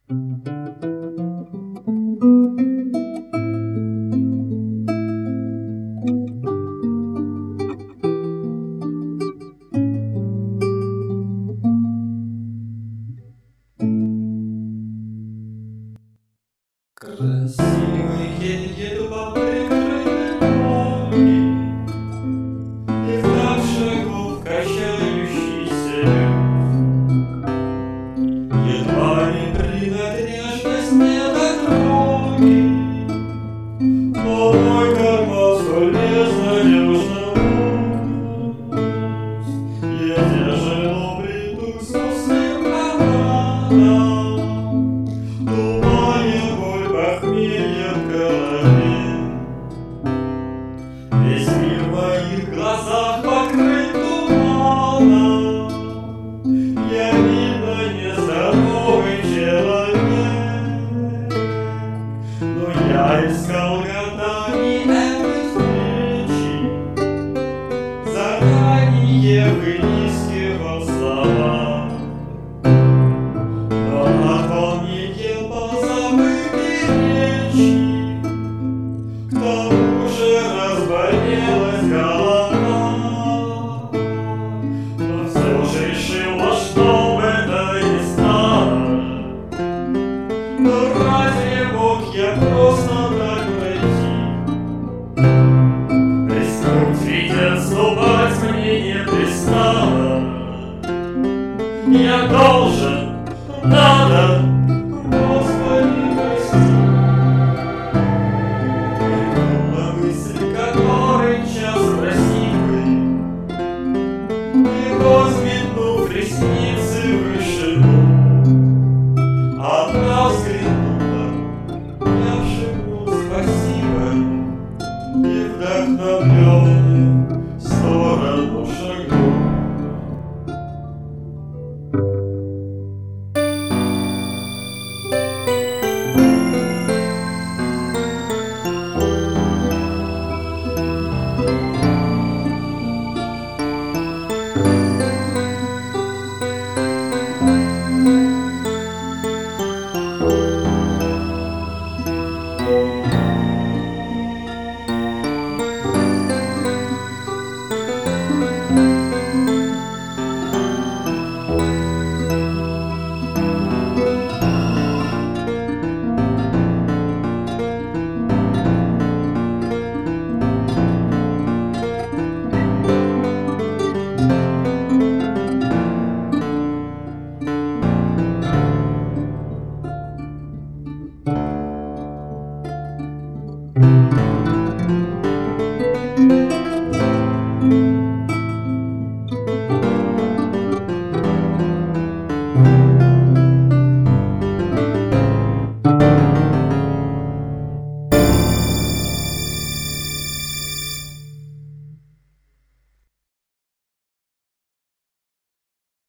Красивые едут по прикрытой дороге, и вдаль шагов качающийся лед. Едва не принадлежность мне до дороги, но мой карман столь безнадежно пуст. Я тяжело бреду с пустым карманом, похмелье в голове. Весь мир в моих глазах покрыт туманом. Я, видно, нездоровый человек, но я искал годами этой встречи, заранее выискивал слова. Но от волнения позабытый речи, к тому же разболелась голова. Но все же решила, что в это не стало. Но разве мог я просто так пройти? Рискнуть, ведь отступать мне не пристало. Я должен, надо